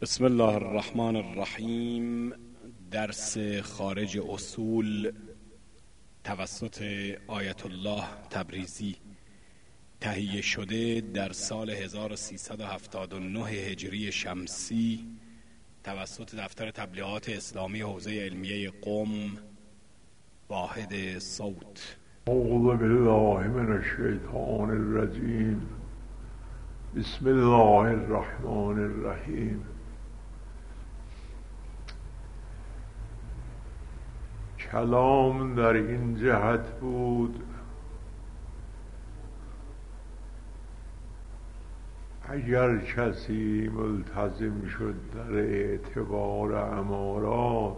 بسم الله الرحمن الرحیم. درس خارج اصول توسط آیت الله تبریزی، تهیه شده در سال 1379 هجری شمسی توسط دفتر تبلیغات اسلامی حوزه علمیه قم، واحد صوت. اعوذ بالله من الشیطان الرجیم. بسم الله الرحمن الرحیم. کلام در این جهت بود اگر کسی ملتزم شد در اعتبار امارات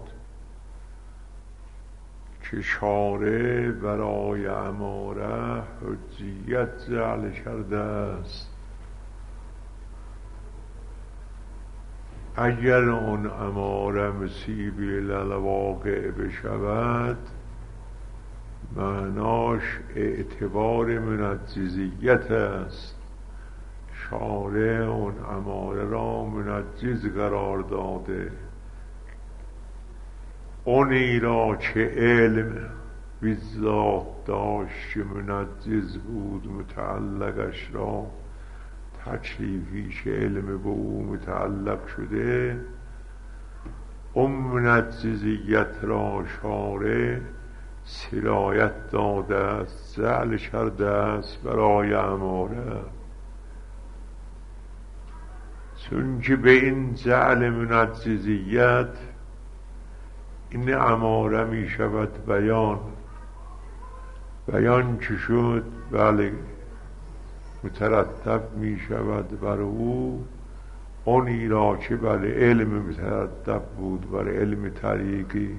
که شارع برای اماره حجیت جعل کرده است، اگر آن اماره مصیبی للواقع بشود معناش اعتبار منجزیت است. شارع اون اماره را منجز قرار داده. اونی را که علم بالذات داشت که منجز بود متعلقش را، تکلیفی که علم به او متعلق شده، اون منجزیت را شارع سرایت داده است، جعل کرده است برای اماره. چون که به این جعل منجزیت این اماره می شود بیان که شد، بله، مترتب می شود بر او اونی را که بر علم مترتب بود، بر علم طریقی.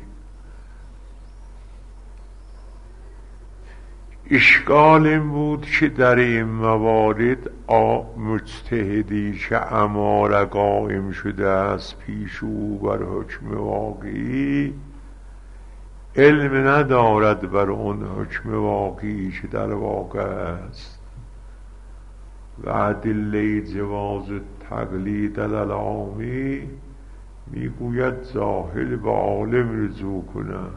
اشکال این بود که در این موارد مجتهدی که اماره قائم شده است پیش او بر حکم واقعی، علم ندارد بر اون حکم واقعی که در واقع است. و ادله جواز تقلید العامی میگوید جاهل به عالم رجوع کند.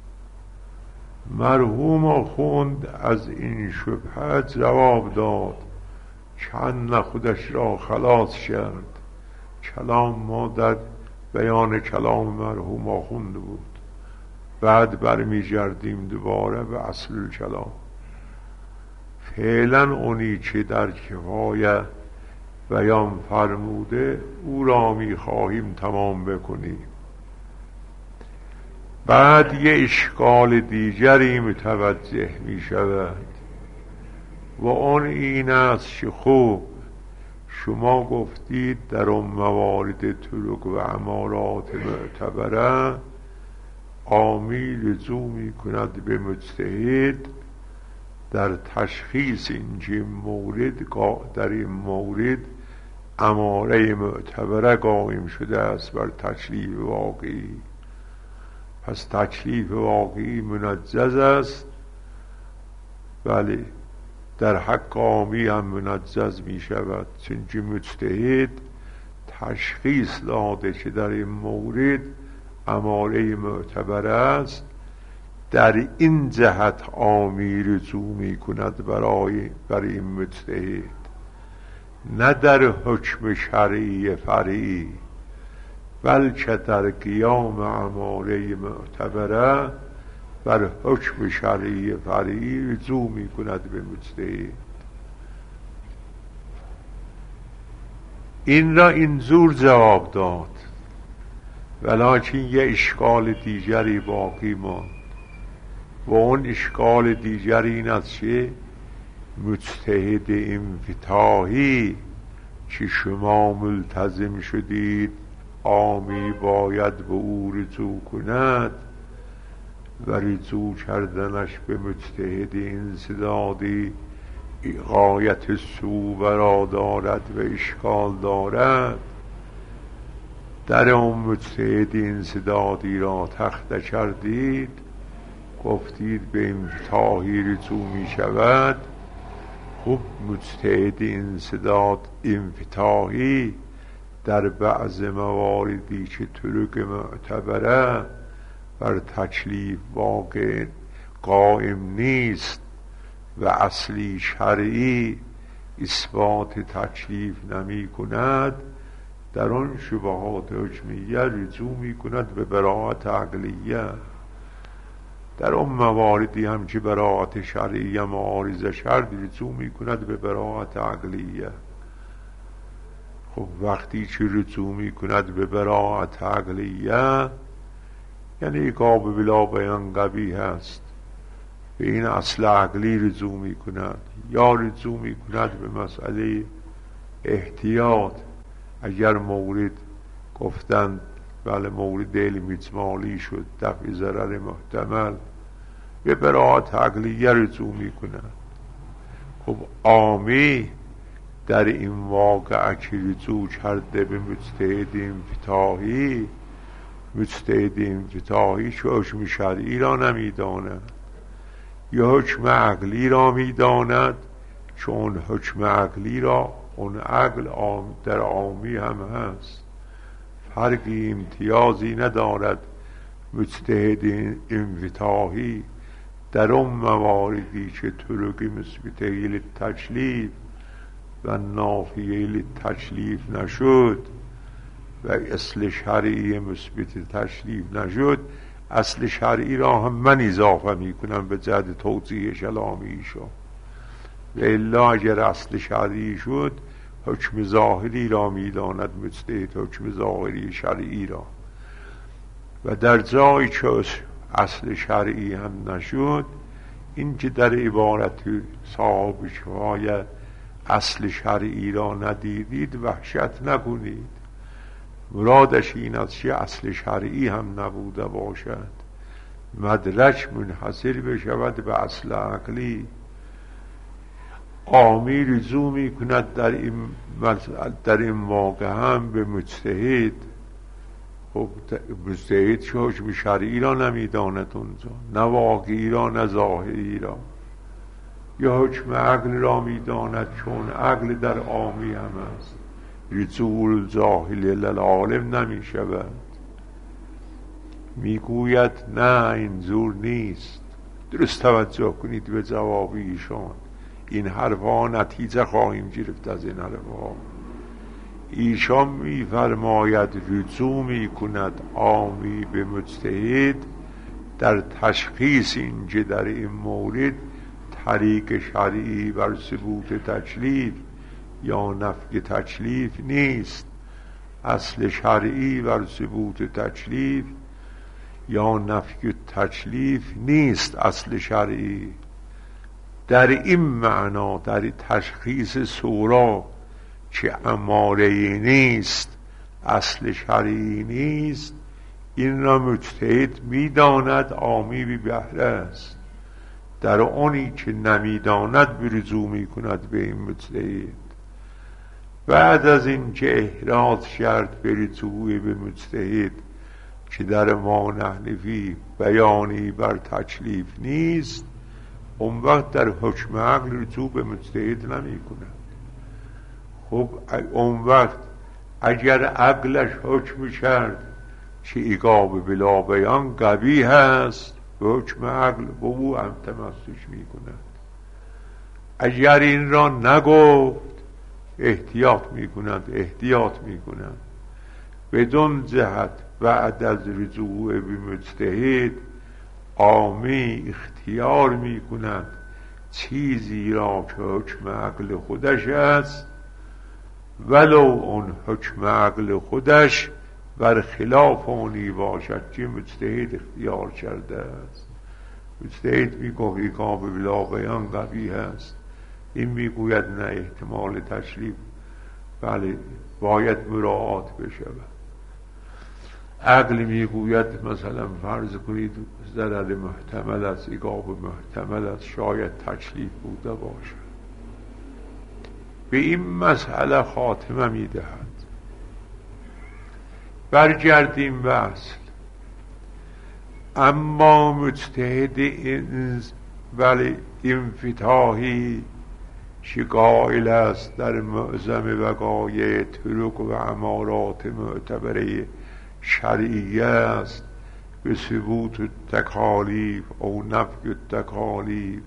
مرحوم آخوند از این شبهه جواب داد، چند خودش را خلاص کرد. کلام ما در بیان کلام مرحوم آخوند بود، بعد برمی گردیم دوباره به اصل کلام. فعلا اونی که در کفایه بیان فرموده او را می خواهیم تمام بکنیم. بعد یه اشکال دیگری متوجه می شود و اون این است که خوب شما گفتید در اون موارد طرق و امارات معتبره عامی رجوع می کند به مجتهد در تشخیص این مورد اماره معتبره قائم شده است بر تکلیف واقعی. پس تکلیف واقعی منجز است، بله، در حق عامی هم منجز می شود، چون که مجتهد تشخیص داده که در این مورد اماره معتبر است، در این جهت عامی رجوع می کند بر این مجتهد، نه در حکم شرعی فرعی، بلکه در قیام اماره معتبره بر حکم شرعی فرعی رجوع می کند به مجتهد. این را اینجور جواب داد، ولکن یه اشکال دیگری باقی ماند و اون اشکال دیگری این است که مجتهد انفتاحی که شما ملتزم شدید عامی باید به او رجوع کند و رجوع کردنش به مجتهد انسدادی غایت سو برا دارد و اشکال دارد. در اون مجتهد انسدادی را تخته کردید، گفتید به انفتاحی رجوع می شود. خب مجتهد انسداد انفتاحی در بعض مواردی که طرق معتبره بر تکلیف واقع قائم نیست و اصلی شرعی اثبات تکلیف نمی کند، در آن شبهات حکمیه رجوع می کند به براءت عقلیه. در اون مواردی هم که براءت شرعیه معارضه شد رجوع می کند به براءت عقلیه. خب وقتی که رجوع می کند به براءت عقلیه یعنی ایقاب بلا بیان قبیح است، به این اصل عقلی رجوع می کند، یا رجوع می کند به مسئله احتیاط. اگر مورد گفتند بله مورد علم اجمالی شد دفع ضرر محتمل، به براءت عقلیه رجوع می کند. خب عامی در این واقعه که رجوع کرده به مجتهد انفتاحی، مجتهد انفتاحی که حکم شرعی را نمی داند یا حکم عقلی را می داند، چون حکم عقلی را اون عقل در عامی هم هست، فرقی امتیازی ندارد. مجتهد انفتاحی در اون مواردی که طرق مثبته للتکلیف و نافیه للتکلیف نشد و اصل شرعی مثبت تکلیف نشد، اصل شرعی را هم من اضافه می کنم به جهت توضیح کلامی شو. و الا اگر اصل شرعی شد حکم ظاهری را می داند مجتهد، حکم ظاهری شرعی را. و در جایی که اصل شرعی هم نشد، این که در عبارت صاحب کفایت اصل شرعی را ندیدید وحشت نکنید، مرادش این است که اصل شرعی هم نبوده باشد، مدرک منحصر بشود به اصل عقلی. عامی رجوع می کند در این واقع هم به مجتهد. خب مجتهد که حکم شرعی را نمی داند اونجا، نه واقعی را نه ظاهری را، یا حکم عقل را می داند، چون عقل در عامی هم است. رجوع الجاهل للعالم نمی شود. می گوید نه اینجور نیست. درست توجه کنید به جواب ایشان. این حرفا نتیجه خواهیم گرفت از این حرفا. ایشان می فرماید رجوع می کند عامی به مجتهد در تشخیص اینکه در این مورد طریق شرعی بر ثبوت تکلیف یا نفی تکلیف نیست، اصل شرعی بر ثبوت تکلیف یا نفی تکلیف نیست اصل شرعی. در این معنا در تشخیص صورا که اماره نیست، اصل شرعی نیست، این را مجتهد میداند، عامی بی بهره است. در آنی که نمیداند برجوع میکند به این مجتهد. بعد از این که احراز کرد به رجوع به مجتهد که در ما نحنفی بیانی بر تکلیف نیست، اون وقت در حکم عقل رجوع به مجتهد نمی کند. خب اون وقت اگر عقلش حکم کرد که ایقاب بلا بیان قبیح هست، به حکم عقل به او هم تمسک می کند. اگر این را نگفت احتیاط می کند. بدون جهت بعد از رجوع به مجتهد عامی اختیار می کند چیزی را که حکم عقل خودش است، ولو اون حکم عقل خودش بر خلاف اونی باشد که مجتهد اختیار کرده است. مجتهد میگوید ایقاب بلا بیان قبیح است، این میگوید نه احتمال تکلیف بله باید مراعات بشود. عقل میگوید مثلا فرض کنید ضرر محتمل است، ایقاب محتمل است، شاید تکلیف بوده باشد. به این مسئله خاتمه میدهد. برگردیم به اصل. اما مجتهد ولی انفتاحی که قائل است در معظم وقایع طرق و امارات معتبره شرعیه است به ثبوت التکالیف او نفی التکالیف.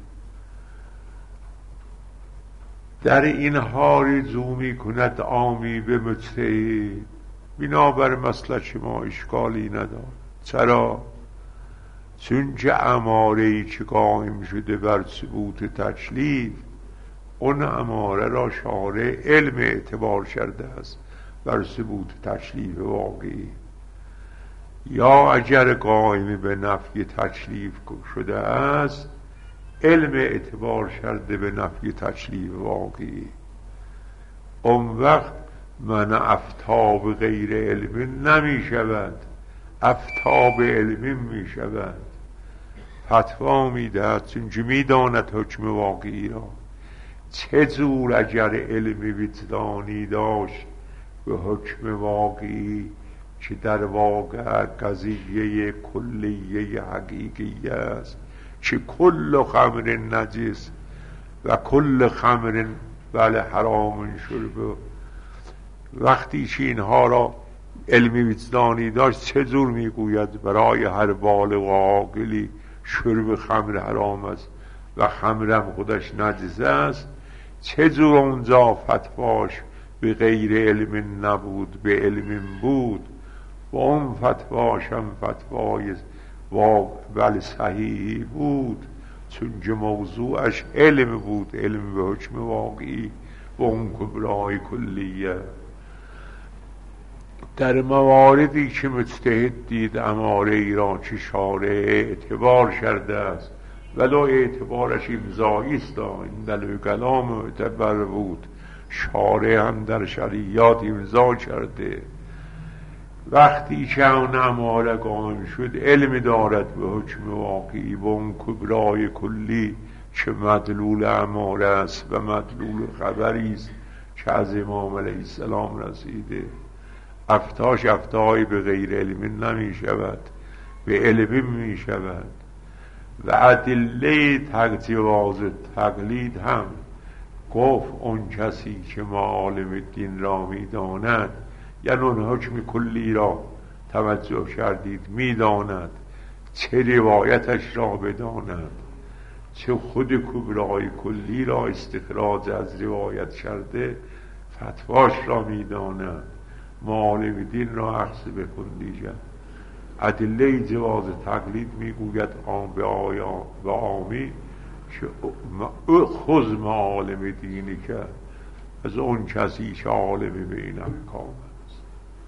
در این حال رجوع می کند عامی به مجتهد، بنابر مسلک ما اشکالی ندارد. چرا؟ چون که اماره‌ای که قائم شده بر ثبوت تکلیف، اون اماره را شارع علم اعتبار کرده است بر ثبوت تکلیف واقعی. یا اگر قائم به نفی تکلیف شده است، علم اعتبار کرده به نفی تکلیف واقعی. اون وقت من افتا به غیر علم نمی شود، افتا به علم می شود. فتوا می دهد چون که می داند حکم واقعی را. چه جور اگر علم وجدانی داشت به حکم واقعی که در واقع قضیه کلیه حقیقی است که کل خمر نجس و کل خمر بله حرام شرب. وقتی که اینها را علمی وجدانی داشت چه جور میگوید برای هر بالغ و عاقلی شرب خمر حرام است و خمرم خودش نجس است. چه جور اونجا فتواش به غیر علم نبود، به علم بود، و اون فتواش هم فتوای ولی صحیحی بود، چون که موضوعش علم بود، علم به حکم واقعی و اون کبرای کلیه. در مواردی که مجتهد دید اماره ای را که شارع اعتبار کرده است ولو اعتبارش امضایی است، این در کلام معتبر بود، شارع هم در شریعات امضا کرده. وقتی که اون اماره قائم شد علم دارد به حکم واقعی و اون کبرای کلی که مدلول اماره است و مدلول خبری است که از امام علیه السلام رسیده. افتاش افتای به غیر علم نمی شود، به علم می شود. و ادله جواز تقلید هم گفت اون کسی که معالم دین را می داند، یعنی اون حکم کلی را توجه کردید می داند، چه روایتش را بداند، چه خود کبرای کلی را استخراج از روایت کرده، فتواش را می داند، معالم دین را اخذ بکندیجد. ادله جواز تقلید میگوید آن به آیا و آمی که خود معالم دینی که از اون کسی که عالمی به این احکام است.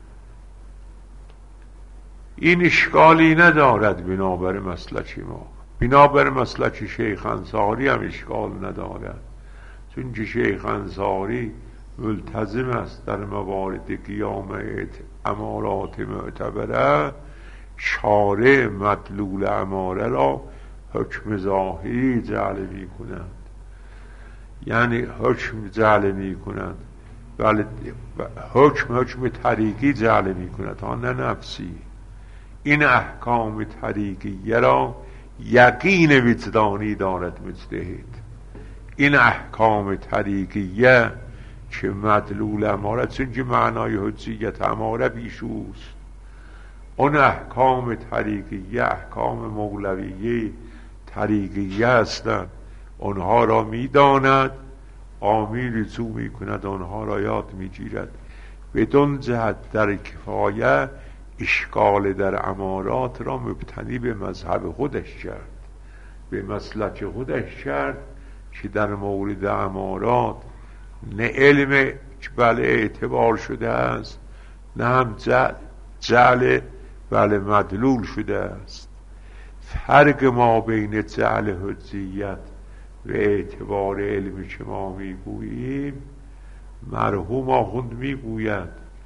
این اشکالی ندارد بنابر مسلک ما، بنابر مسلک شیخ انصاری هم اشکال ندارد، چون که شیخ انصاری ملتزم است در موارد قیام امارات معتبره شارع مدلول اماره را حکم ظاهری جعل می کنند، یعنی حکم جعل می کنند، ولی حکم طریقی جعل می کنند تا نه نفسی. این احکام طریقیه را یقین وجدانی دارد مجتهد. این احکام طریقیه که مدلول اماره، چون که معنای حجیت اماره بیشوست، اون احکام طریقیه احکام مولویه طریقیه هستند، اونها را میداند، عامی رجوع میکند، اونها را یاد میگیرد. بدون جهت در کفایه اشکال در امارات را مبتنی به مذهب خودش کرد، به مسلک خودش کرد که در مورد امارات نه علم بله اعتبار شده است، نه هم جعل بله مدلول شده است. فرق ما بین جعل حجیت و اعتبار علمی که ما میگوییم، مرحوم آخوند میگوید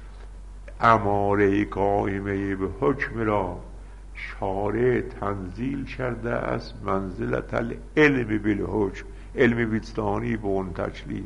اماره قائمه به حکم را شارع تنزیل کرده است منزلت العلم بالحکم، علم وجدانی به اون تکلیف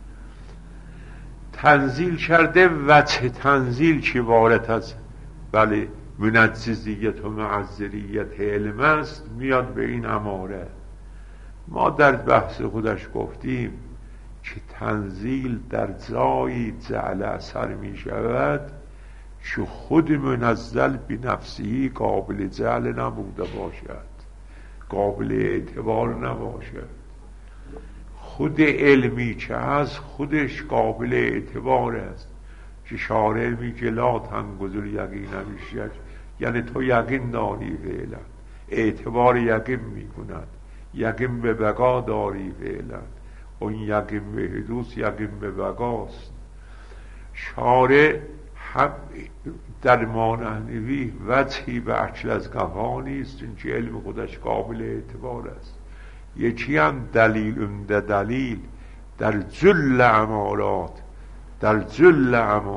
تنزیل کرده. وجه تنزیل که وارد از بله منجزیت و معذریت علم است میاد به این اماره. ما در بحث خودش گفتیم که تنزیل در جایی جعل اثر می شود که خود منزل به نفسی قابل جعل نبوده باشد، قابل اعتبار نباشد. خود علمی که هست خودش قابل اعتبار است، که شارع میگه لا تنگذر یقین میشه، یعنی تو یقین داری فعلا، اعتبار یقین میکند، یقین به بقا داری فعلا، اون یقین به حدوث یقین به بقاست. شارع هم در مانحنوی وجهی به اکل از قفا نیست، چون که علم خودش قابل اعتبار است. یکی هم دلیل در جل امارات، در جل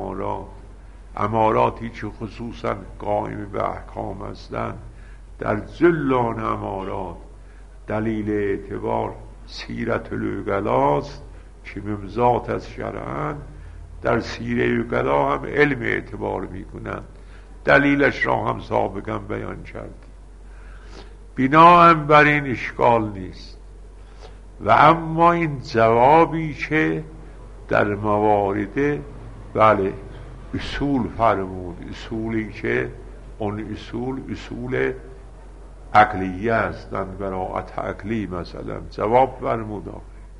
اماراتی که خصوصا قائم به احکام هستند، در جل آن امارات دلیل اعتبار سیرت العقلاست که ممزات از شرعن. در سیره عقلا هم علم اعتبار میکنند، دلیلش را هم سابقا بیان کردیم. بنا هم بر این اشکال نیست. و اما این جوابی که در موارد بله اصول فرمود، اصولی که اون اصول عقلیه هستند، براعت عقلی مثلا جواب فرمود.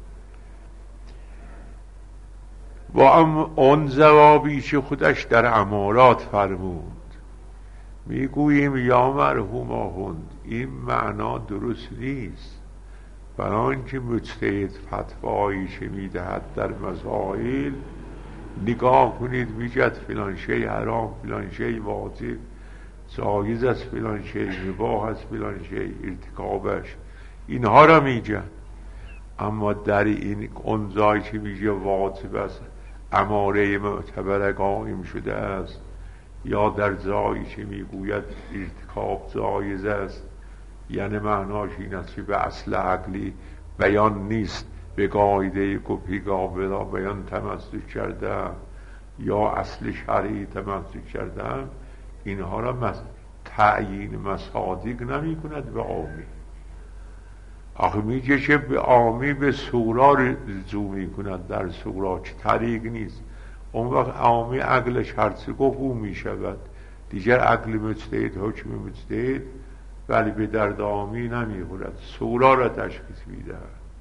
و اون جوابی که خودش در امارات فرمود، میگوییم یا مرحوم آخوند این معنا درست نیست، برای اینکه مجتهد فتوایی که میدهد در مسائل نگاه کنید میگد فلان شی حرام، فلان شی واجب، جایز است، فلان شی مباح است، فلان شی ارتکابش، اینها را میگه. اما در این اون جایی که میگه واجب است، اماره معتبر قائم شده است، یا در جایی که میگوید ارتکاب جایز است، یعنی معناش این است که به اصل عقلی بیان نیست، به قاعده کفی قابل بیان تمسک کرده یا اصل شرعی تمسک کرده، اینها را تعیین مصادیق نمی کند به عامی. آخه میگه که به عامی به سورا رجوع می کند، در سورا که طریق نیست. اون وقت عامی عقلش هرچه گفت او می شود، دیگر عقل مجتهد حکم مجتهد ولی به درد عامی نمی خورد، سورا را تشخیص میده.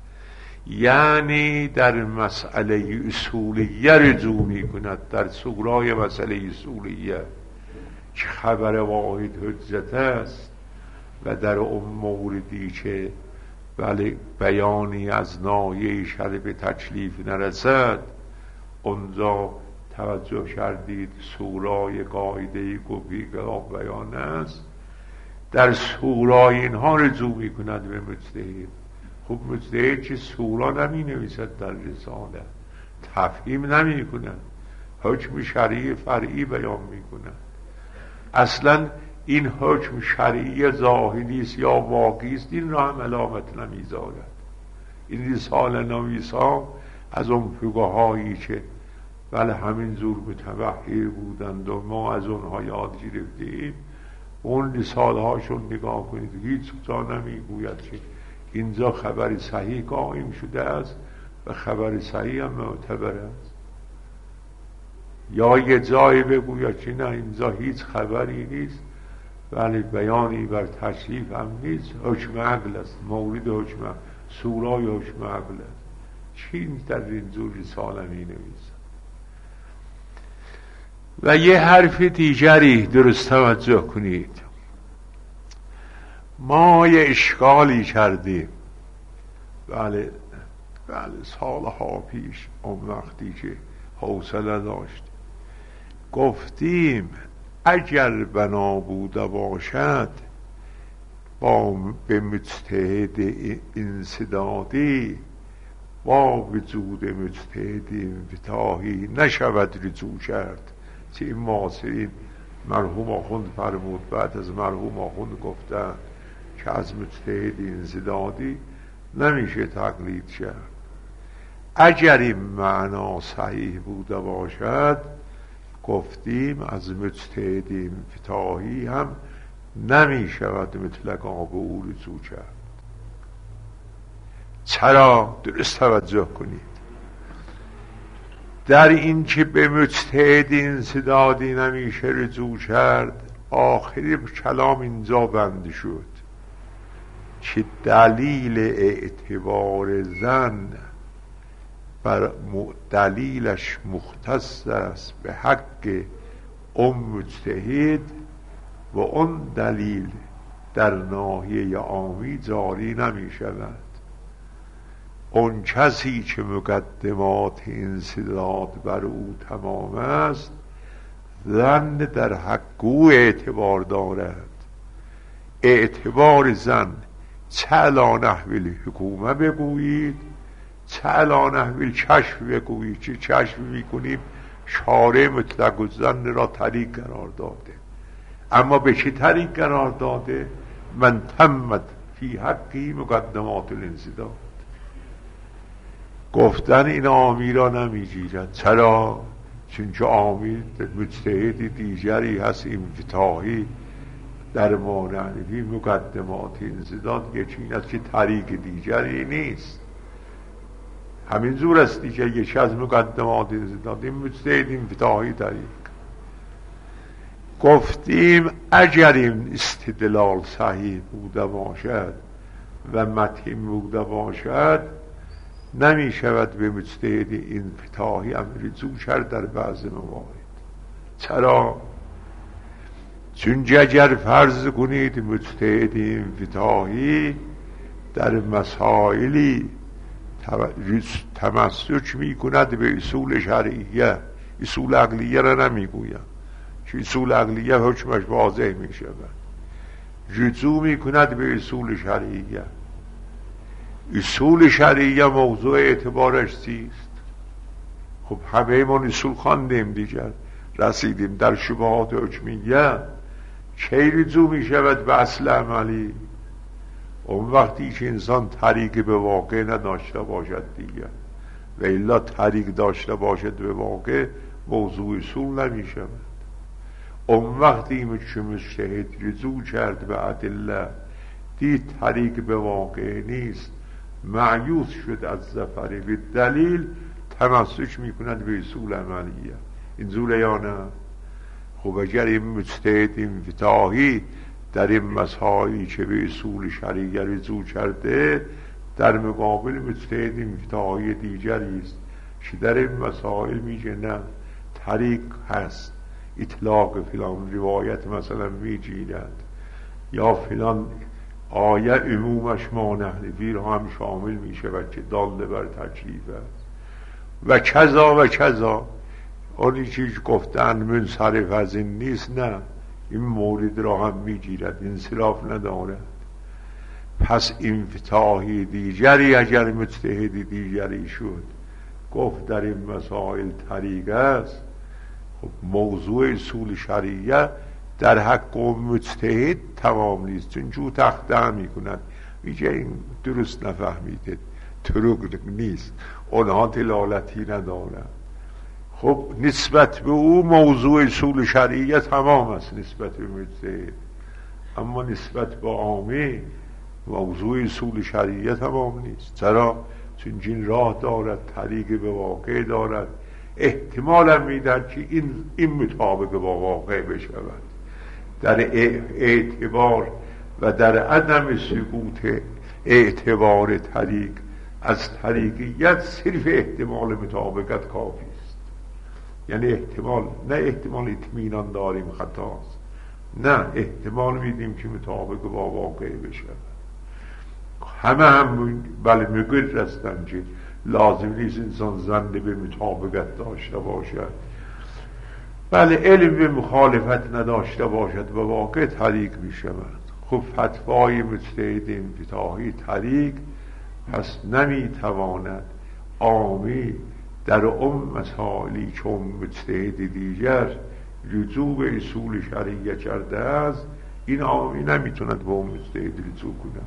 یعنی در مسئله اصولیه رجوع می کند، در سورای مسئله اصولیه که خبر واحد حجت است، و در اون موردی که ولی بیانی از ناحیه شرع به تکلیف نرسد، اونجا توجه کردید سورای قاعده گفی بیان است، در سورای اینها رجوع می کند به مجتهد. خب مجتهد که سورا نمی نویسد در رساله، تفهیم نمی کند، حکم شرعی فرعی بیان می کند. اصلا این حکم شرعی ظاهری است یا واقعی است، این را هم علامت نمیذارد. این رساله نویسان از اون فقهایی که ولی همین زور متوحی بودند و ما از اونها یاد گرفتیم، اون رساله هاشون نگاه کنید، هیچ جا نمیگوید که اینجا خبر صحیح قائم شده است و خبر صحیح هم معتبر است، یا یه جایی بگوید که نه اینجا هیچ خبری نیست ولی بیانی بر تشریف هم نیست، حکم عقل است، مورد حکم سورای حکم عقل است. چین در این جور رساله می نویسد. و یه حرف دیگری درست توجه کنید، ما یه اشکالی کردیم بله سالها پیش، اون وقتی که حوصله داشت، گفتیم اگر بنا بوده باشد به مجتهد انسدادی با وجود مجتهد انفتاحی نشود رجوع کرد. که این معاصرین مرحوم آخوند فرمود، بعد از مرحوم آخوند گفتن که از مجتهد انسدادی نمیشه تقلید کرد. اگر این معنا صحیح بوده باشد، گفتیم از مجتهد انفتاحی هم نمی شود مطلقا به او رجوع کرد. چرا؟ درست توجه کنید. در این که به مجتهد انسدادی نمیشه رجوع کرد، آخری کلام اینجا بند شد که دلیل اعتبار زن بر دلیلش مختص است به حق مجتهد و اون دلیل در ناحیه عامی جاری نمی شود. اون کسی که مقدمات انسداد بر او تمام است، زن در حق او اعتبار دارد. اعتبار زن چه علی نحو الحکومه بگویید، چه علی نحو الکشف بگویید. چه کشف میکنیم؟ شارع مطلق الزن را طریق قرار داده. اما به چه طریق قرار داده؟ من تمت فی حقی مقدمات الانسداد. گفتن این عامی را نمیگیرد. چرا؟ چون که عامی مجتهد دیگری هست انفتاحی در مانعی مقدمات انسداد، یکی این است که طریق دیگری نیست. همین زور است دیگه، یکی از مقدمات انسداد این مجتهد انفتاحی طریق. گفتیم اگر این استدلال صحیح بوده باشد و متین بوده باشد، نمی شود به مجتهد انفتاحی امر رجوع کرد در بعض موارد. چرا؟ چون اگر فرض کنید مجتهد انفتاحی در مسائلی تمسک می کند به اصول شرعیه، اصول عقلیه را نمی گوید که اصول عقلیه حکمش واضح می شود، رجوع می کند به اصول شرعیه. اصول شرعیه موضوع اعتبارش چیست؟ خب همه ما اصول خواندیم دیگر، رسیدیم در شبهات حکمیه. کی رجوع می شود به اصل عملی؟ اون وقتی که انسان طریق به واقع نداشته باشد دیگر، و الا طریق داشته باشد به واقع، موضوع اصول نمی شود. اون وقتی که مجتهد رجوع کرد به ادله، دید طریق به واقع نیست، مایوس شد از ظفر به دلیل، تمسک می کند به اصول عملیه. اینجوره یا نه؟ خب اگر این مجتهد انفتاحی در این مسائلی که به اصول شرعیه رجوع کرده، در مقابل مجتهد انفتاحی دیگری است که در این مسائل میگه نه طریق هست، اطلاق فلان روایت مثلا میگیرد، یا فلان آیه عمومش مانحنفی را هم شامل میشود که داله بر تکلیف است و کذا و کذا. اونی که گفتن منصرف از این نیست، نه، این مورد را هم میگیرد، انصراف ندارد. پس انفتاحی دیگری اگر مجتهد دیگری شد گفت در این مسائل طریق است، خب موضوع اصول شرعیه در حق مجتهد تمام نیست، چون جو تخته می کند، میگه این درست نفهمیده، طرق نیست، اونها دلالتی ندارد. خب نسبت به او موضوع اصول شرعیه تمام است نسبت به مجتهد، اما نسبت به عامه موضوع اصول شرعیه تمام نیست. چرا؟ چون این راه دارد، طریق به واقع دارد، احتمالا میدهد که این مطابق با واقع بشود. در اعتبار و در عدم سقوط اعتبار طریق از طریقیت صرف احتمال مطابقت کافی است. یعنی احتمال، نه احتمال اطمینان داریم خطاست، نه احتمال میدیم که مطابق با واقع بشود. همه هم بله مقر هستند که لازم نیست انسان زنده به مطابقت داشته باشد، بله علم به مخالفت نداشته باشد و واقع طریق می شود. خب فتوای مجتهد انفتاحی طریق، پس نمی تواند عامی در مسائلی چون مجتهد دیگر رجوع به اصول شرعیه کرده است، این عامی نمی تواند به اون مجتهد رجوع کند.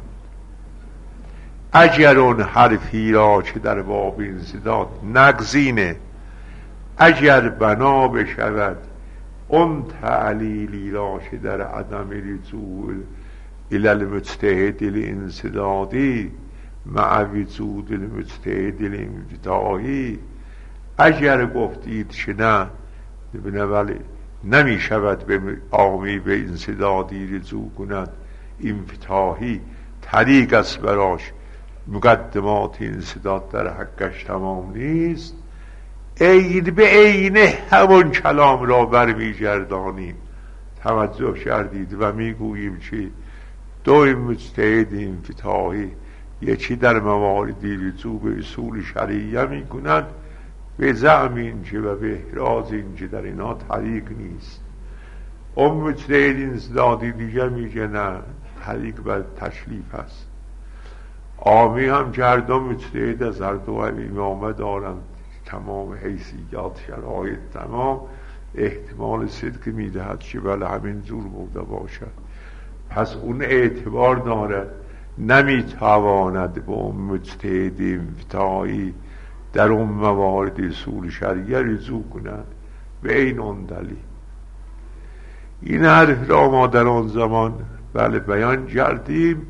اگر اون حرفی را که در باب انسداد نگزینه، اگر بنا بشود اون تعلیلی را که در عدم رجوع الی المجتهد الانسدادی مع وجود المجتهد الانفتاحی اگر گفتید که نه ولی نمی شود به عامی به انسدادی رجوع کند، انفتاحی طریق است براش، مقدمات انسداد در حقش تمام نیست، عین به عین همون کلام را برمیگردانیم. توجه کردید و میگوییم که دو مجتهد انفتاحی یکی در مواردی رجوع به اصول شرعیه میکنند به زعم اینکه و به احراز اینکه در اینا طریق نیست. اون مجتهد انسدادی دیگه میگه نه، طریق بر تشریف هست. عامی هم که هر دو مجتهد از هر دو امامه دارند، تمام حیثیات شرایط تمام، احتمال صدق میدهد که بله همین جور بوده باشد. پس اون اعتبار دارد، نمیتواند به اون مجتهد انفتاحی در اون موارد اصول شرعیه رجوع کند به این اون دلیل. این حرف را ما در آن زمان بله بیان کردیم.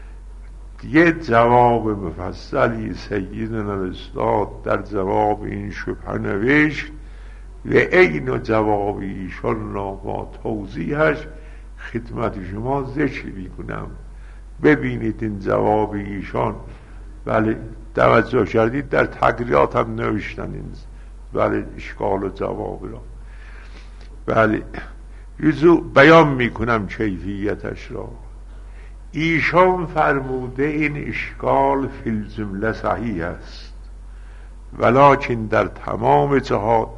یه جواب مفصلی سیدنا الاستاد در جواب این شبهه نوشت و این جواب ایشان را با توضیحش خدمت شما ذکر میکنم. ببینید این جواب ایشان، بله توجه کردید در تقریرات هم نوشتن این بله اشکال و جواب را. بله بیان میکنم کیفیتش را. ایشان فرموده این اشکال فی الجمله صحیح است، ولکن در تمام جهات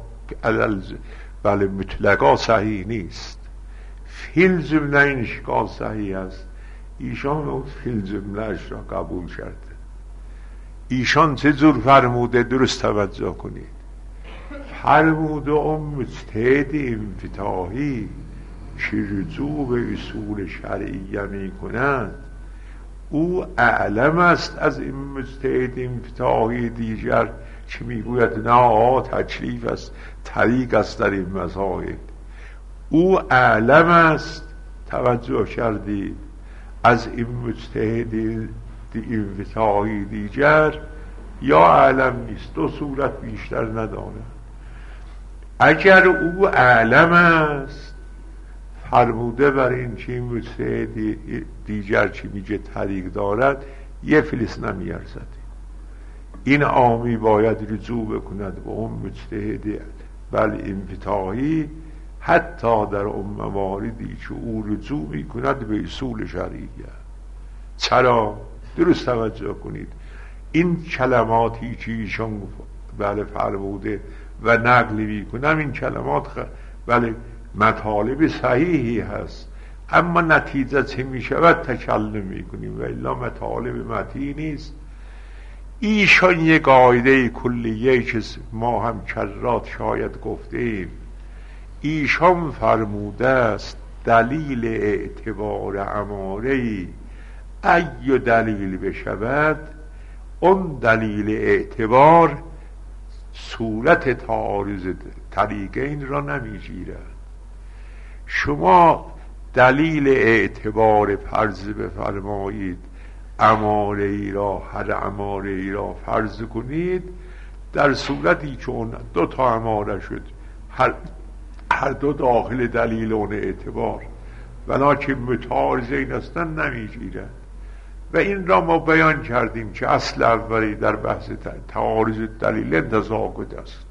بله مطلقا صحیح نیست. فی الجمله این اشکال صحیح است. ایشان اون فی الجمله اش را قبول کرده. ایشان چه جور فرموده؟ درست توجه کنید. فرموده اون مجتهد انفتاحی که رجوع به اصول شرعیه می کنند او اعلم است از این مجتهد انفتاحی دیگر که میگوید نه تکلیف است، طریق است در این مسائل. او اعلم است، توجه کردید، از این مجتهد انفتاحی دیگر یا اعلم نیست، دو صورت بیشتر نداره. اگر او اعلم است فرموده بر این که این مجتهد دیگر چی میگه طریق دارد یه فلس نمیارزد. این عامی باید رجوع بکند به اون مجتهد بل انفتاحی حتی در اون مواردی که او رجوع میکند به اصول شرعیه. چرا؟ درست توجه کنید. این کلماتی که ایشان بله فرموده و نقل میکنم این کلمات بله مطالب صحیحی هست، اما نتیجه چه میشود تکلم میکنیم و الا مطالب متین نیست. ایشان یک قاعده کلیه که ما هم کرات شاید گفتیم، ایشان فرموده است دلیل اعتبار اماره‌ای ای دلیل بشود، اون دلیل اعتبار صورت تعارض طریقین را نمیگیرد. شما دلیل اعتبار فرض بفرمایید اماره ای را، هر اماره ای را فرض کنید در صورتی که اون دو تا اماره شد هر دو داخل دلیل اون اعتبار ولکن متعارضین هستن نمیگیرد. و این را ما بیان کردیم که اصل اولی در بحث تعارض دلیل تضاد است.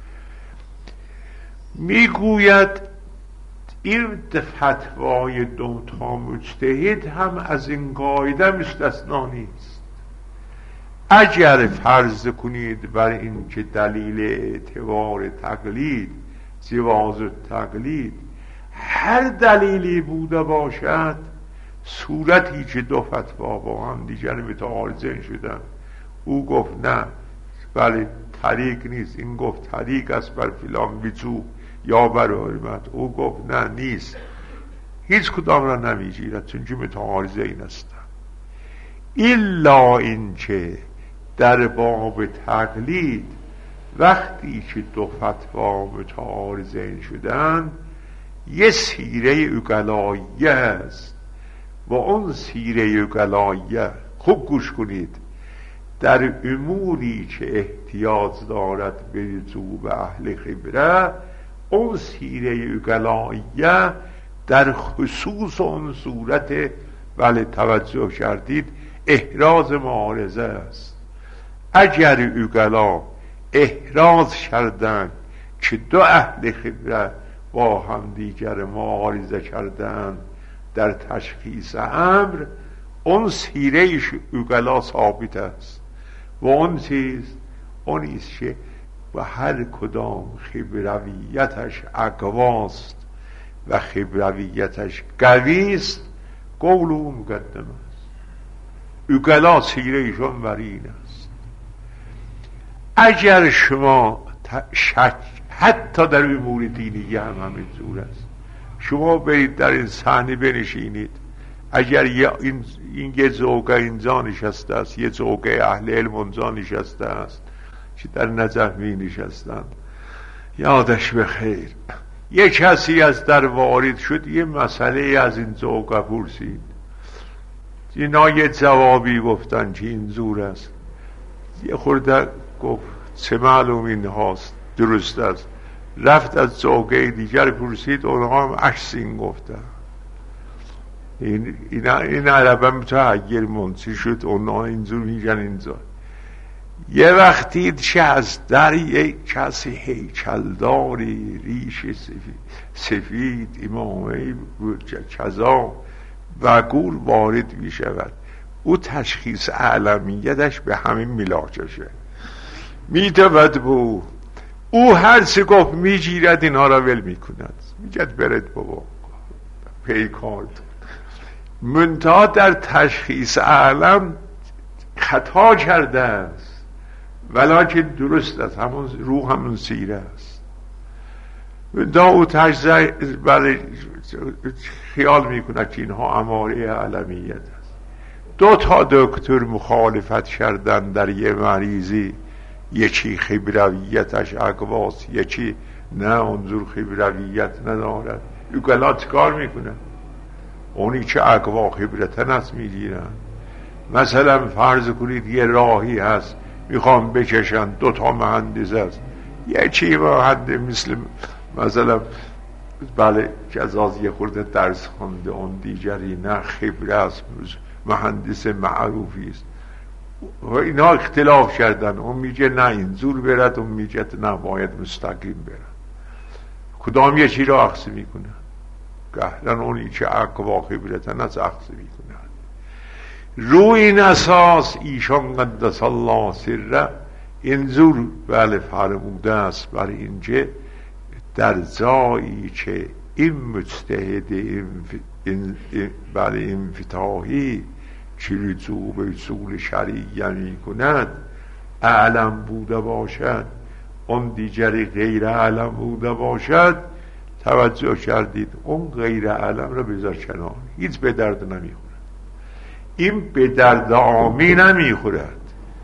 میگوید این فتوای دو تا مجتهد هم از این قاعده مستثنا نیست. اگر فرض کنید بر این که دلیل اعتبار تقلید جواز تقلید هر دلیلی بوده باشد، صورتی که دو فتوا با هم دیگر متعارضین شدن، او گفت نه بله طریق نیست، این گفت طریق است بر فلان وجوه یا بر حرمت، او گفت نه نیست، هیچ کدام را نمیگیرد چون که متعارضین هستند. الا این که در باب تقلید وقتی که دو فتوا متعارضین شدن یه سیره اقلاییه است و اون سیره اقلاییه خوب گوش کنید در اموری که احتیاج دارد به رجوع به اهل خبره، اون سیره اقلاییه در خصوص اون صورت ولی توجه کردید احراز معارضه است. اگر اقلا احراز کردن که دو اهل خبره با هم دیگر معارضه کردن در تشخیص امر، اون سیره اقلا ثابت است و اون چیز اونیست که و هر کدام خبرویتش اقواست و خبرویتش قویست قول او مقدم است. اقلا سیره ایشون بر این است. اگر شما شک حتی در امور دینی هم همینطور است، شما برید در این صحنه بنشینید، اگر این یه زوگه اینجا نشسته است، یه زوگه اهل علم اونجا نشسته است که در نجف می نشستن، یادش بخیر، یه کسی از در وارد شد یه مسئله از این زوگه پرسید، اینا یه جوابی گفتن که این زور است، یه خورده گفت چه معلوم این هاست درست است، رفت از زوگه دیگر پرسید، اونها هم عکس این گفتن. این عربه متحیر منسی شد، اونها اینجور میگن اینجا. یه وقتی دید که از در یک کسی هیکلداری ریش سفید امامه کذا و گور وارد می شود، او تشخیص اعلمیتش به همین ملاکشه میتود بو او هر چه گفت میگیرد اینها را ول میکند، میگد برد بابا پیکارد. منتها در تشخیص اعلم خطا کرده است، ولکن درست است، همون روح همون سیره است. منتها او خیال میکند که اینها اماره علمیت است. 2 تا دکتر مخالفت کردن در یه مریضی، یکی خبرویتش اقواس، یکی نه اونجور خبرویت ندارد. اقلا چکار میکنن؟ اونی که اقوا خبرتن است میگیرن. مثلا فرض کنید یه راهی هست میخوام بکشن، 2 تا مهندس هست، یکی مهندس مثلا بله جزاز یه خورده درس خونده، اون دیگری نه خبره است، مهندس معروفی است، و اینا اختلاف کردن، اون میگه نه اینجور برد، اون میگه نه باید مستقیم برد. کدام یکی را اخذ میکنه؟ گهرن اونی که اقوا خبرتن از اخذ میکنه. روی این اساس ایشان قدس الله سره اینجور بله فرموده است، برای اینجا در جایی که این مجتهد بله انفتاحی که رجوع به اصول شرعیه می کند اعلم بوده باشد، اون دیگری غیر اعلم بوده باشد، توجه کردید اون غیر اعلم را بذار کنار، هیچ به درد نمیخورد. این به درد عامی نمیخورد.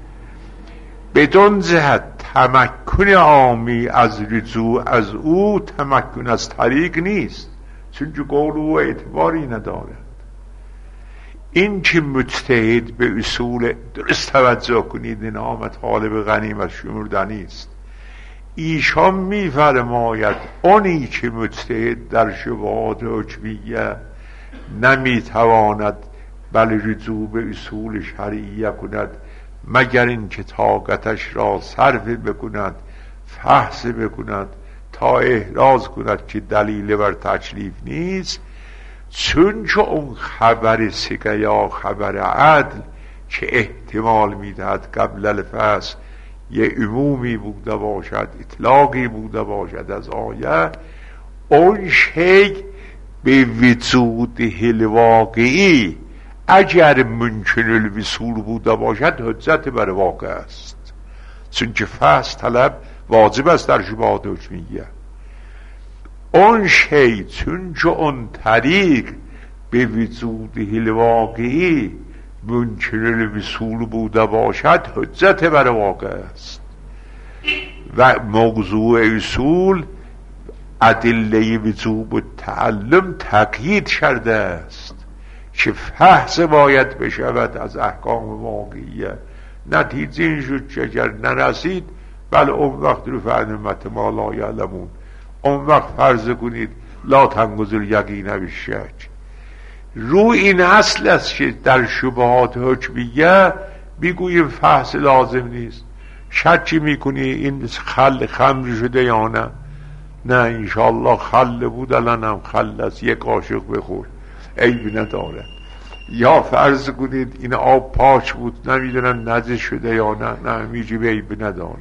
بدون جهت تمکن عامی از رجوع از او تمکن از طریق نیست، چون قول او اعتباری ندارد. این که مجتهد به اصول درست توجه کنید، این آمد طالب غنیمت شمردنی است. ایشان میفرماید اونی که مجتهد در شبهات حکمیه نمیتواند بل رجوع به اصول شرعیه کند مگر این که طاقتش را صرف بکند، فحص بکند تا احراز کند که دلیل بر تکلیف نیست، چون که اون خبر سکه یا خبر عدل که احتمال میدهد قبل الفحص یه عمومی بوده باشد، اطلاقی بوده باشد از آیه، اون شی به وجود الواقعی اگر ممکن الوصول بوده باشد حجت بر واقع است، چون که فحص طلب واجب است در شبهات حکمیه. اون شی چون که اون طریق به وجود الواقعی ممکن الوصول بوده باشد حجت بر واقع است. و موضوع اصول ادله وجوب و تعلم تقیید کرده است که فحص باید بشود از احکام واقعیه، نتیجه این شد که اگر نرسید بله اون وقت رفع نعمت ما لا یعلمون، اون وقت فرض کنید لا تنقض الیقین بالشک. رو این اصل است که در شبهات حکمیه میگوییم فحص لازم نیست. شکی میکنی این خمر شده یا نه؟ نه انشاءالله خل بود الان هم خل است، یک قاشق بخور عیب نداره. یا فرض کنید این آب پاک بود نمیدونم نجس شده یا نه، نه میجی عیب نداره.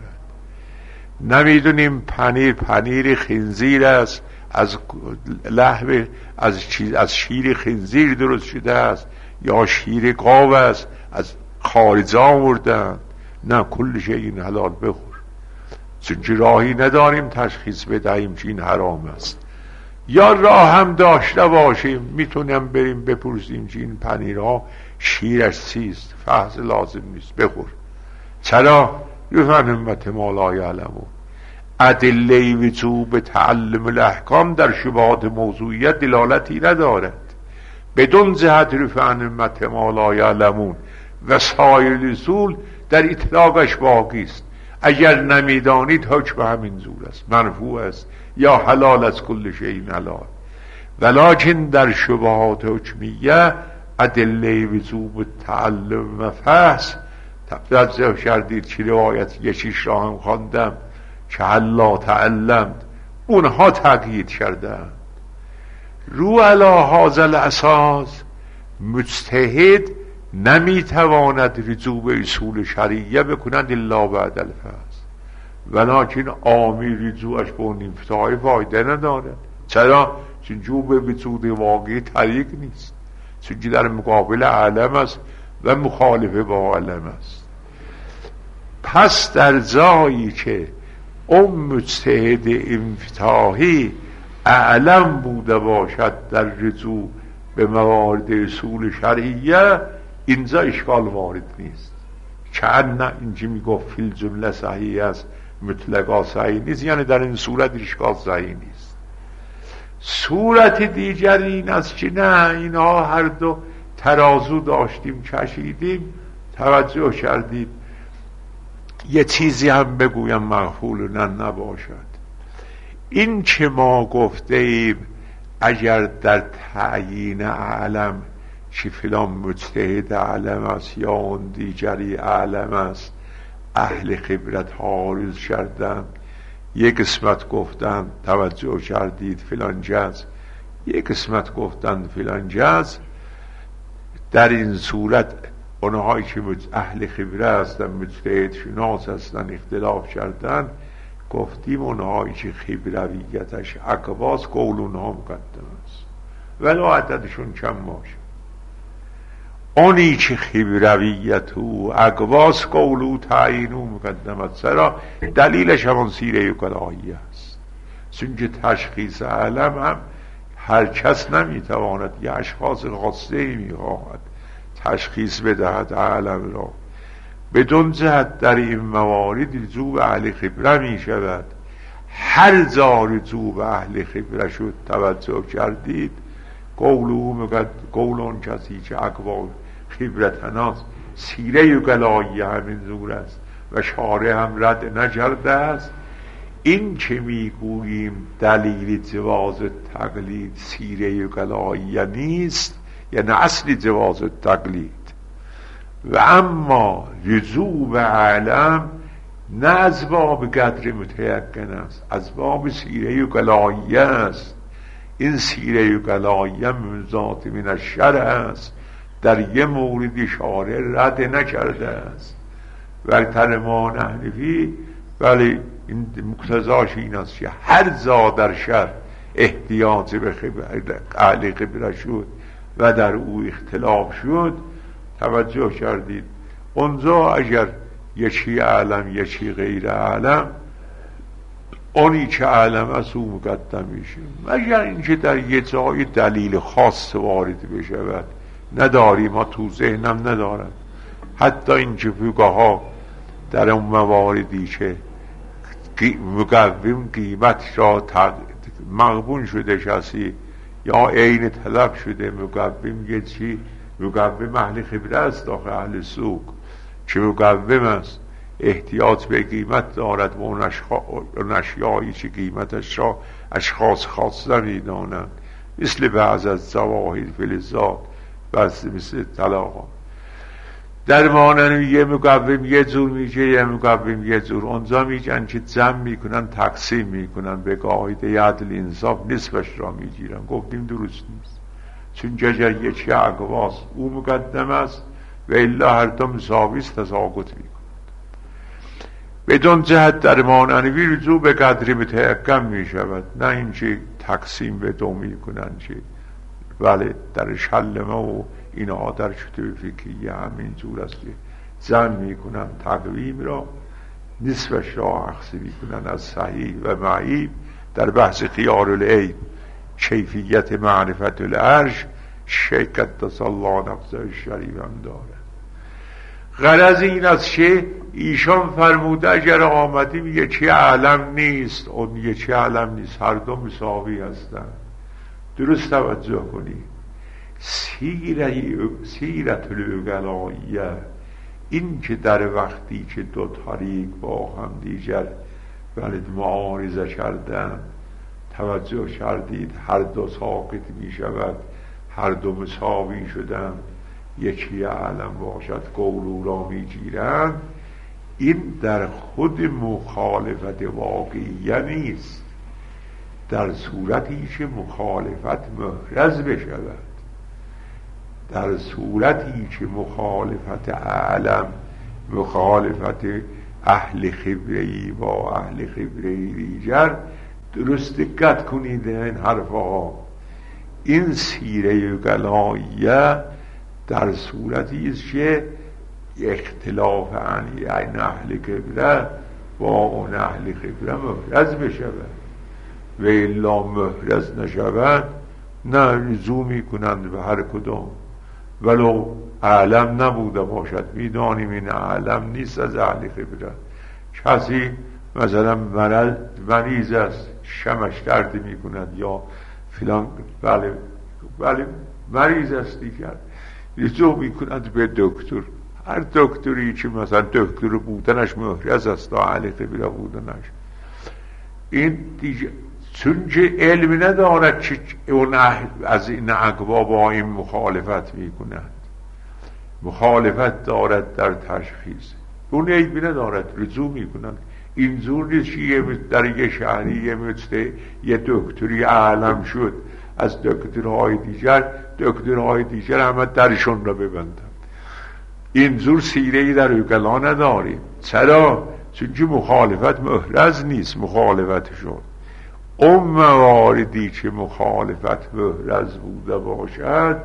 نمیدونیم پنیر خنزیر است، از لحم از شیر خنزیر درست شده است یا شیر گاو است از خارج آوردن، نه کل شیء این حلال بخور. چون راهی نداریم تشخیص بدهیم که این حرام است، یا راه هم داشته باشیم میتونیم بریم بپرسیم که این پنیرها شیرش چیست، فحص لازم نیست بخور. چرا؟ رفع نعمت ما لا یعلمون. ادله وجوب تعلم الاحکام در شبهات موضوعیت دلالتی ندارد، بدون جهت رفع نعمت ما لا یعلمون و سایر الاصول در اطلاقش باقی است. اگر نمیدانید حکم همین زور است، مرفوع است یا حلال از کل شیء حلال. ولکن در شبهات حکمیه ادله وجوب تعلم و فحص توجه کردید که روایت یکیش را هم خواندم که الا تعلمت، اونها تقیید کردند. رو علی هذا الاساس مجتهد نمیتواند رجوع به اصول شرعیه بکند الا بعد الفحص، ولکن عامی رجوعش به اون انفتاحی فایده ندارد. چرا؟ چون جو به وجود واقعی طریق نیست، چون در مقابل عالم است و مخالف با عالم است. پس در جایی که اون مجتهد انفتاحی اعلم بوده باشد در رجوع به موارد اصول شرعیه، اینجا اشکال وارد نیست. چند نه اینجا میگفت فی الجمله صحیح است مطلقا صحیح نیست، یعنی در این صورت اشکال صحیح نیست. صورت دیگر این است که نه اینها هر دو ترازو داشتیم کشیدیم. توجه کردید یه چیزی هم بگویم مغفول نباشد. این که ما گفته ایم اگر در تعیین علم که فلان مجتهد علم است یا اون دیگری علم است اهل خبرت عارض کردن، یک قسمت گفتن توجه کردید فلان جز، یک قسمت گفتن فلان جز، در این صورت اونهایی که اهل خبره هستن مجتهد شناس هستن اختلاف کردن، گفتیم اونهایی که خبرویتش اقواس قول اونها مقدم است ولو عددشون کم باشه. اونی که خبرویت او اقواس قول او تعیین او مقدم است. چرا؟ دلیلش همون سیره کلاهی است، چون که تشخیص علم هم هر کس نمیتواند، یه اشخاص خاصه میخواهد تشخیص بدهد علم را. بدون جهت در این موارد رجوع به اهل خبره می شود. هر جا رجوع به اهل خبره شد توجه کردید قول اون کسی که اقوال خبرتناست سیره گلایی همین زور است و شارع هم رد نکرده است. این که میگوییم دلیل جواز تقلید سیره گلایی نیست، یعنی اصل جواز تقلید. و اما رجوع به علم نه از باب قدر متیقن است، از باب سیره گلایی است. این سیره گلایی من ذات من الشرع است، در یه مورد شارع رد نکرده است. برتر ما حنفی ولی این مقتضاش این است که هر جا در شرع احتیاج به اهل خبره شد و در او اختلاف شد، توجه کردید اونجا اگر یکی علم یکی غیر علم، اونی که علم از او مقدم میشه، مگر اینکه در یه جای دلیل خاص وارد بشود. نداریم، ما تو ذهنم ندارم. حتی اینکه فقها در اون مواردی که مقوم قیمت را مغبون شده کسی یا عین طلب شده، مقوم یه چی مقوم اهل خبره است داخل اهل سوق، چه مقوم است، احتیاط به قیمت دارد و اون اشیایی که قیمتش را اشخاص خاصه میدانند، مثل بعض از ظواهر فلزات، مثل طلاق. در مانند یه مقوم یه جور میگه، یه مقوم یه جور. اونجا میگن که جمع میکنن، تقسیم میکنن، به قاعده عدل انصاف نصفش را میگیرن. گفتیم درست نیست، چون ججر یکی اقواست، او مقدم است و الا هر دو مساوی است، تساقط میکن. بدون جهت در مانوی رجوع به قدری متحکم میشود، نه اینکه تقسیم به دو میکنن که ولی در شلمه و اینا در شده فکریه همین جور است که زن میکنن تقویم را، نصفش را اخذ میکنن از صحیح و معیب. در بحث خیار العیب کیفیت معرفت العرش شیخ قدس الله نفسه شریف هم داره. غرض این است که ایشان فرموده اگر آمدیم یکی علم نیست، اون یکی علم نیست، هر دو مساوی هستند. درست توجه کنید. سیرت الوغلاییه، این که در وقتی که دو طریق با هم دیگر معارضه کردن، توجه کردید هر دو ساقط می شود، هر دو مساوی شدن، یکی علم باشد قول را می گیرن. این در خود مخالفت واقعیه نیست، در صورتی که مخالفت محرز بشود، در صورتی که مخالفت علم، مخالفت اهل خبره‌ای با اهل خبره‌ای دیگر. درست دقت کنید این حرفها. این سیره غلاییه در صورتی است که اختلاف این اهل خبره با اون اهل خبره محرز بشود، و الا محرز نشود نه رجوع میکنند به هر کدام، ولو علم نبوده باشد. میدانیم این علم نیست از اهل خبره. کسی مثلا مریض است، شمش درد میکند یا فلان، بله مریض است دیگر، رجوع میکند به دکتر. هر دکتری که مثلا دکتر بودنش محرز است تا اهل خبره بودنش، این دیگر چون که علم ندارد که اون از این اقوا با این مخالفت میکند، مخالفت دارد در تشخیص، اون علم ندارد، رجوع میکنند. اینجور نیست که در یه شهری مثل یه دکتری اعلم شد از دکترهای دیگر همه درشون را ببندند. اینجور سیره‌ای در اوگلا نداریم. چرا؟ چون که مخالفت محرز نیست. مخالفت شد اون مواردی که مخالفت محرز بوده باشد،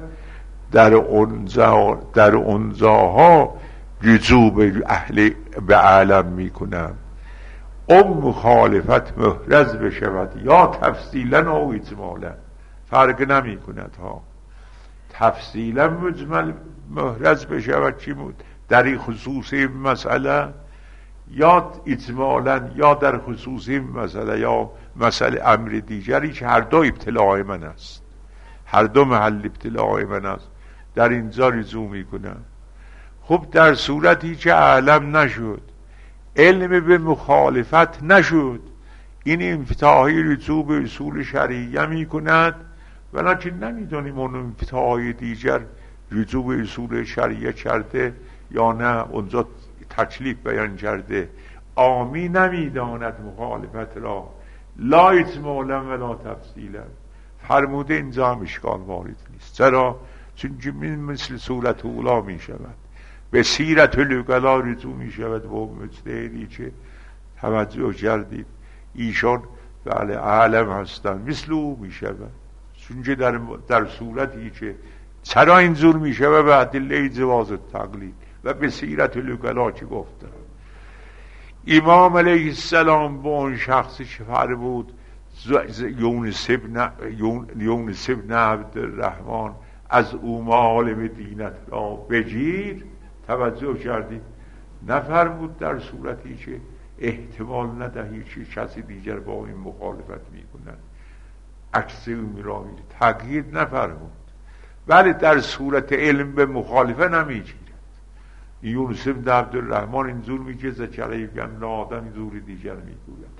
در اونجاها رجوع به علم میکنم. اون مخالفت محرز بشود یا تفصیلا او اجمالا، فرق نمی کند ها. تفصیلا مجمل محرز بشود چی بود در این خصوص این مسئله، یا اجمالا یا در خصوص این مسئله، یا مسئله امر دیگری که هر دو ابتلاع من است، هر دو محل ابتلاع من است، در اینجا رجوع میکنم. خب در صورتی که علم نشد، علم به مخالفت نشد، این انفتاحی رجوع به اصول شرعیه میکند، ولیکن نمیدونیم اون انفتاحی دیگر رجوع به اصول شرعیه کرده یا نه، اونجا تکلیف بیان کرده. عامی نمیداند مخالفت را، لا اجمالا ولا تفصیلا. فرموده اینجا هم اشکال وارد نیست. چرا؟ چون مثل صورت اولا می شود، به سیرت الوغلا رجوع می شود و مجتهدی که توجه کردید ایشان بله عالم هستند مثل او می شود. چون که در صورتی که چرا اینجور می شود به ادله جواز تقلید و به سیرت الوغلا که گفته. امام علیه السلام با اون شخصی که فرمود یونس ابن عبدالرحمن از او معالم دینت را بگیر، توجه کردید نفرمود در صورتی که احتمال ندهی که کسی دیگر با این مخالفت میکنن عکس اون را تغییر نفرمود، ولی در صورت علم به مخالفه نمیگیرد. یونس بن عبدالرحمن اینجور میگه زکریا گم آدم اینجور دیگر میگوید.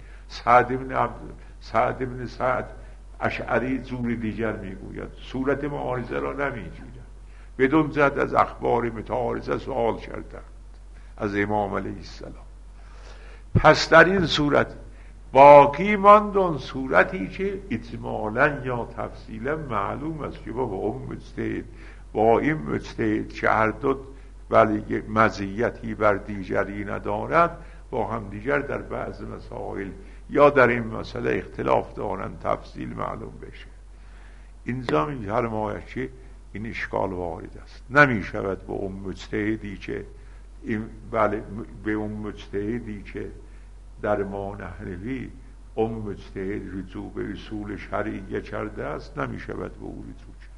سعد بن سعد اشعری زور دیگر میگوید. صورت معارضه را نمیگیرد. بدون جد از اخبار متعارضه سوال کردند از امام علیه السلام. پس در این صورت باقی ماند اون صورتی که اجمالا یا تفصیلا معلوم است که با اون مجتهد با این مجتهد که هر دو ولی مزیتی بر دیگری ندارد با هم دیگر در بعض مسائل یا در این مسئله اختلاف دارند تفصیل معلوم بشه. اینجا می‌فرماید که این اشکال وارد است. نمی شود به اون مجتهدی که به اون مجتهدی که در ما نحنوی اون مجتهد رجوع به اصول شرعیه کرده است نمی شود به او رجوع کرد.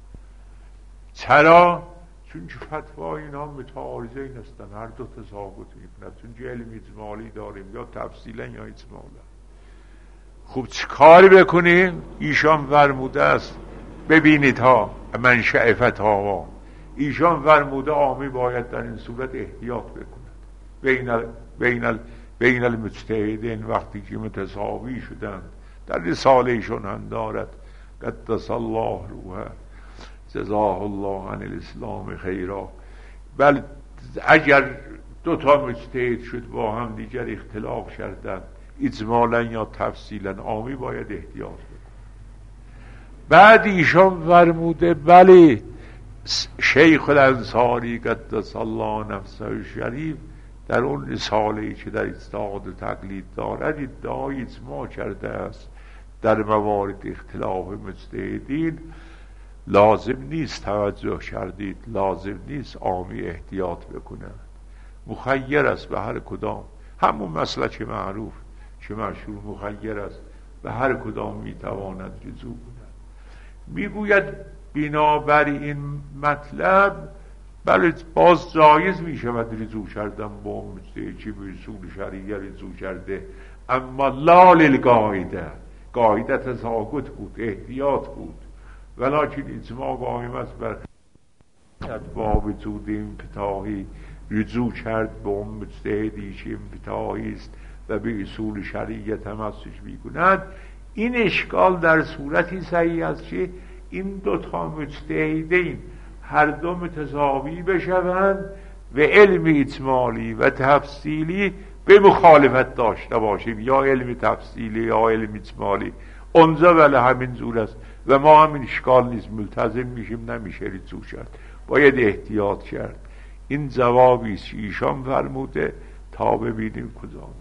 چرا؟ چون که فتوای اینا متعارضه این هستن، هر دو تساقط میکنند. چون که علم اجمالی داریم یا تفصیلا یا اجمالا. خب چه کاری بکنیم؟ ایشان فرموده است ببینید ها منشأ فتاوا، ایشان فرموده عامی باید در این صورت احتیاط بکند بین المجتهدین وقتی که متساوی شدند. در رساله ایشان هم دارد قدس الله روحه جزاه الله عن الاسلام خیرا. بل اگر دو تا مجتهد شد با هم دیگر اختلاف کردند اجمالا یا تفصیلا عامی باید احتیاط بکند. بعد ایشان فرموده بله شیخ الانصاری قدس الله نفسه شریف در اون رساله‌ای که در اجتهاد و تقلید دارد ادعای اجماع کرده است در موارد اختلاف مجتهدین لازم نیست توجه کردید لازم نیست عامی احتیاط بکنند، مخیر است به هر کدام. همون مسلک معروف که مشهور مخیر است به هر کدام میتواند رجوع کند. میگوید بنابر این مطلب بله باز جایز می شود رجوع کردن با مجتهد که به اصول شرعیه رجوع کرده، اما لا للقاعده، قاعده تساقط بود احتیاط بود، ولکن اجماع قائم است بر با وجود انفتاحی رجوع کرد به اون مجتهدی که انفتاحی است و به اصول شرعیه تمسک می کند. این اشکال در صورتی صحیح است که این دوتا مجتهدین هر دو متساوی بشوند و علم اجمالی و تفصیلی به مخالفت داشته باشیم، یا علم تفصیلی یا علم اجمالی اونجا ولی همین جور است و ما همین اشکال نیست ملتزم میشیم نمیشه رجوع کرد، باید احتیاط کرد. این جوابی است ایشان فرموده تا ببینیم کجا